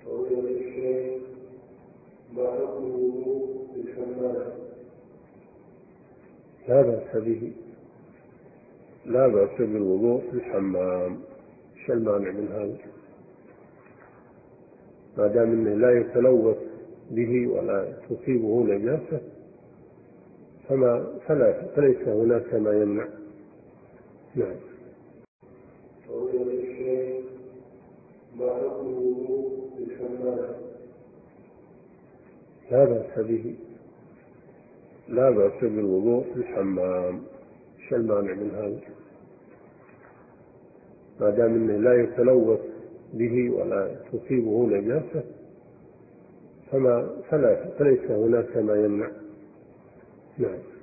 فضيلة الشيخ، ما حكم الوضوء بالحمام؟ لا بأس به، لا بأس بالوضوء في الحمام. ايش المانع من هذا؟ ما دام انه لا يتلوث به ولا تصيبه نجاسة فليس هناك ما يمنع. نعم. فضيلة الشيخ، ما حكم الوضوء بالحمام؟ لا بأس به، لا بأس بالوضوء في الحمام. ايش المانع من هذا؟ ما دام انه لا يتلوث به ولا تصيبه نجاسة فليس هناك ما يمنع. نعم.